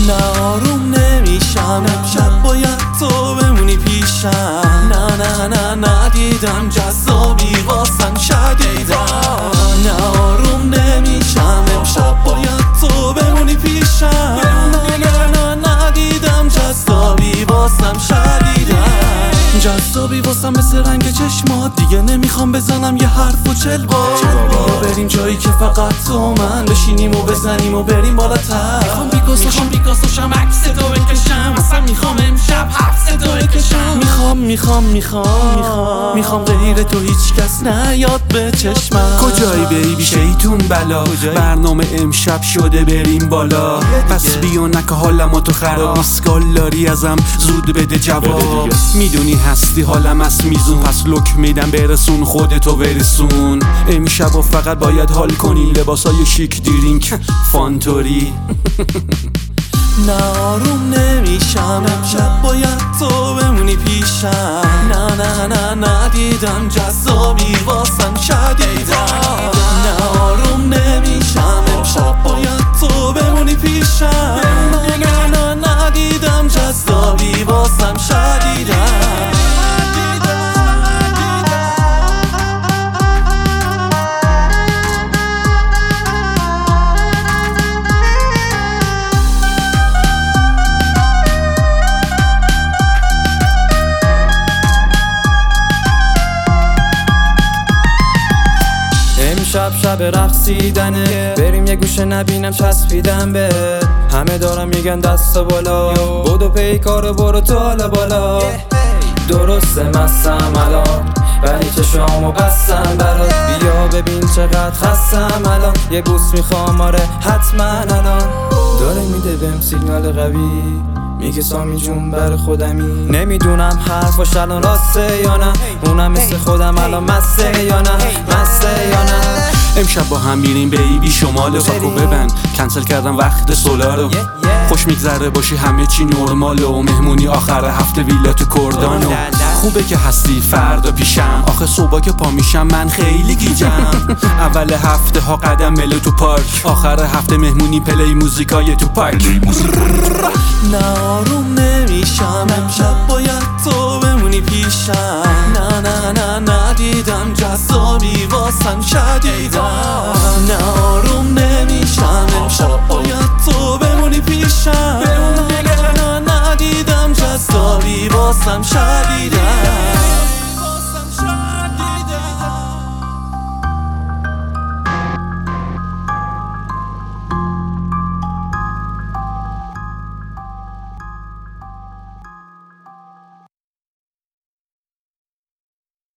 نه آروم نمیشم، امشب باید تو بمونی پیشم. نه ندیدم جذابی واسم شدیدم. نه آروم نمیشم، امشب باید تو بمونی پیشم. نه ندیدم جذابی واسم شدیدم. جذابی واسم مثل رنگ چشمات، دیگه نمیخوام بزنم یه حرف و چل بار. بیا بریم جایی که فقط تو من بشینیم و بزنیم و بریم بالاتر. میخوام پیکاسوشم عکس تو بکشم، اصلا میخوام امشب حبس تو بکشم. میخوام غیر تو هیچ کس نیاد به چشمم. کجایی بیبی شیطون بلا، برنامه امشب شده بریم بالا. پس بیا نکه حالم تو خراب، میسکال داری ازم زود بده جواب. میدونی هستی حالم از میزون، پس لک میدم برسون خودتو برسون. امشب و فقط باید حال کنی، لباسای شیک درینک فانتوری. نه آروم نمیشم، امشب باید تو بمونی پیشم. نه ندیدم جذابی واسم شدیدم. نه آروم نمیشم، امشب باید تو بمونی پیشم. نه ندیدم جذابی واسم شدیدم. شب رقصیدنه، بریم یه گوشه نبینم چسبیدم به همه. دارم میگن دستا بالا، بودو پیکارو برو تو حالا بالا. درسته مستم الان ولی چشامو بستم برات. بیا ببین چقدر خستم الان، یه بوس میخوام آره حتما الان. داره میده بهم سیگنال قوی، میگه سامی جون بر خودمی. نمیدونم حرفاش الان راسته یا نه، اونم مثل خودم الان مسته یا نه، مسته یا نه. امشب با هم میریم بیبی شمال فاکو ببند، کنسل کردم وقت سولارو. خوش میگذره باشی همه چی نرماله، و مهمونی آخر هفته ویلا تو کردانو. خوبه که هستی فردا پیشم، آخه صبح که پا میشم من خیلی گیجم. اول هفته ها قدم ملو تو پارک، آخر هفته مهمونی پلی موزیکای تو پارک. نه آروم نمیشم، امشب باید تو بمونی پیشم. نه ندیدم جذابی واسم شدیدم. نه آروم نمیشم، امشب باید تو بمونی پیشم. نه ندیدم جذابی واسم شدیدم.